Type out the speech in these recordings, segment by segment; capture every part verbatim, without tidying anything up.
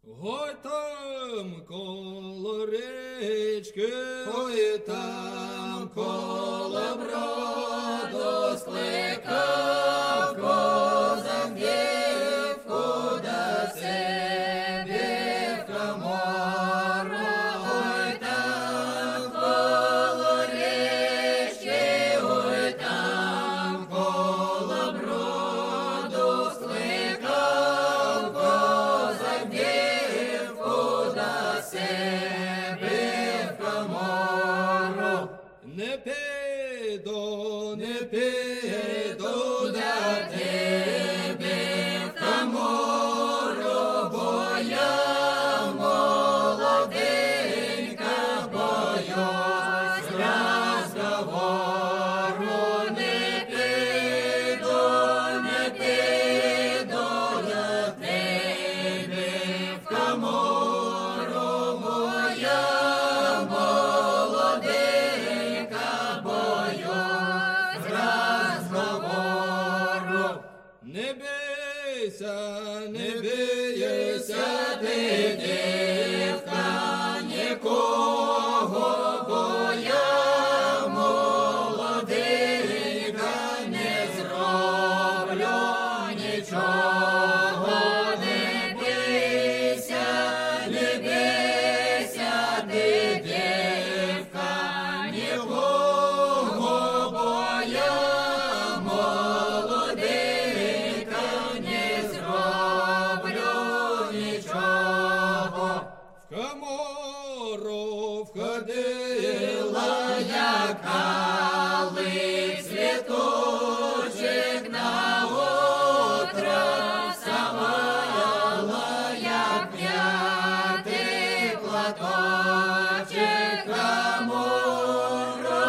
Ой там коло річки, ой там коло броду скликав козак дівку до себе в камору. Ой там коло річки, ой там коло броду скликав козак дівку до себе в камору. Не піду, не піду до тебе в камору, бо я молоденька, боюсь розговору. Не піду, не піду до тебе в камору, бо я молоденька, боюсь розговору. Не бійся, не бійся ти, дівка, нікого, бо я молоденька, не зроблю нічого. Не бійся, не бійся ти, дівка, нікого, бо я молоденька, не зроблю нічого. В камору входила яка лик світочек, на утро вставала, як м'ятий платочек. В камору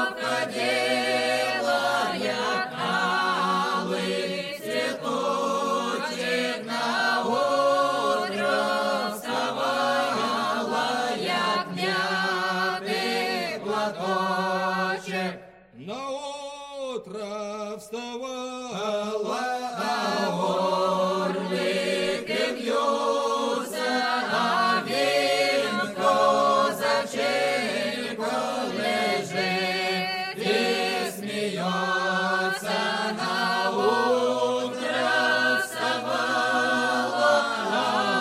входила яка лик світочек, на утро вставала, як м'ятий платочек. На утро вставала, а орлики б'ються, а він козаченько лежить і сміється. На утро вставала, а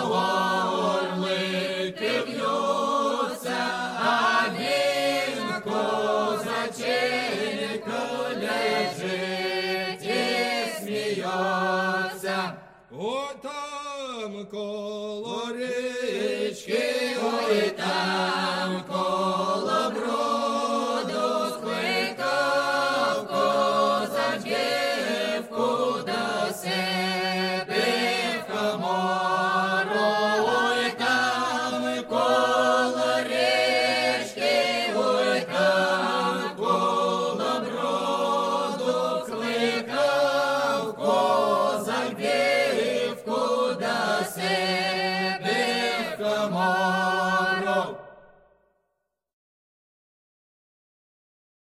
орлики б'ються, а він козаченько лежить і сміється. Ой там коло річки, ой там коло броду скликав козак дівку до себе в камору. Ой там коло річки, ой там коло броду скликав козак дівку до себе